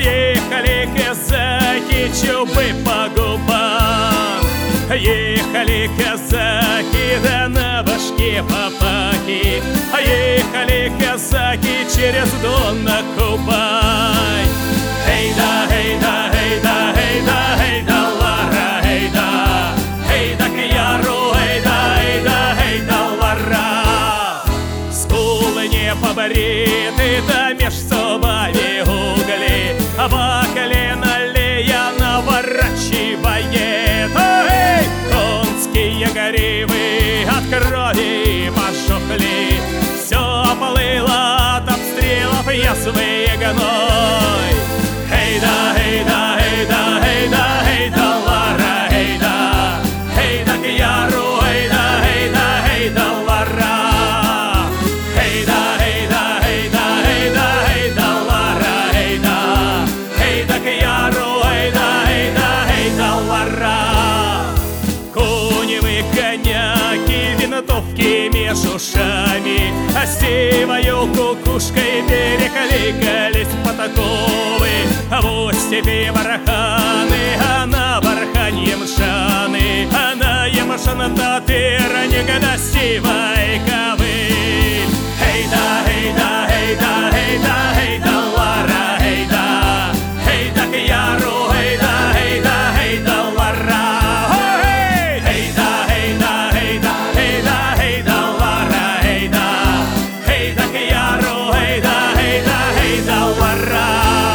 ехали казаки, чубы по губам. Ехали казаки, да на башке папахи. Ехали казаки через Дон на Кубань. Эй-да, эй-да, эй-да, эй-да, эй-да, лара, эй-да, эй-да к яру, эй-да, эй-да, эй-да, лара. Скулы не побриты, да меж зубами угли, а по колено лея наворачивает. Эй, конские гривы от крови пожухли, все плыло от обстрелов ясный гной. Эй-да, эй-да, эй-да, эй-да, эй-да, лара, эй-да, эй-да к яру, эй-да, эй-да, эй-да, лара. Эй-да, эй-да, эй-да, эй-да, эй-да, лара, эй-да, эй-да к яру, эй-да, эй-да, эй-да, лара. Коневы коняки, винтовки меж ушами, а сивою кукушкой перекликались потаковы. В устепе барханы, а на барханье мшаны, а на емшан-татыра негодостивой ковыль. Эй-да, эй-да, эй-да, эй-да, эй-да, лара, эй-да, эй-да к яру, эй-да, эй-да, эй-да, лара. Эй-да, эй-да, эй-да, эй-да, эй-да, лара, эй-да, эй-да к яру, эй-да, эй-да, эй-да, лара.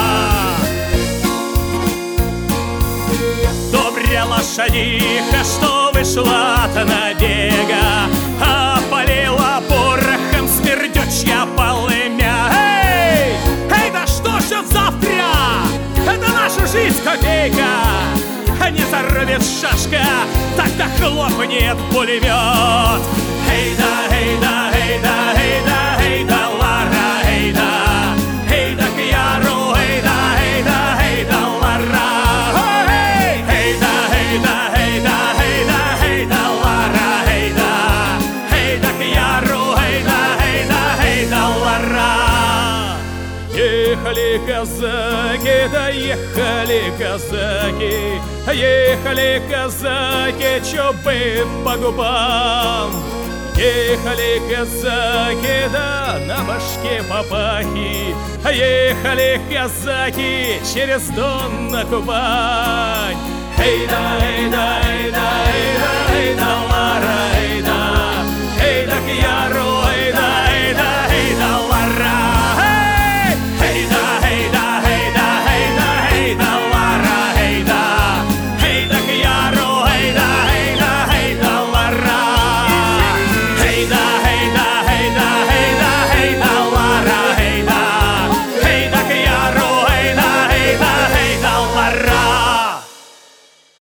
Лошадиха, что вышла от набега, опалила порохом смердючья полымя. Эй! Эй, да что ж завтра? Это наша жизнь копейка. Не зарвет шашка, тогда хлопнет пулемет. Эй, да, эй, да, эй, да, эй, да, эй, да, лара, эй, да, эй, да к яру, эй, да, эй, да, эй, да, лара. Ехали казаки, да ехали казаки, ехали казаки, чубы по губам. Ехали казаки, да на башке папахи, ехали казаки через Дон на Кубань. Эй-да, эй-да, эй-да, эй-да, эй-да,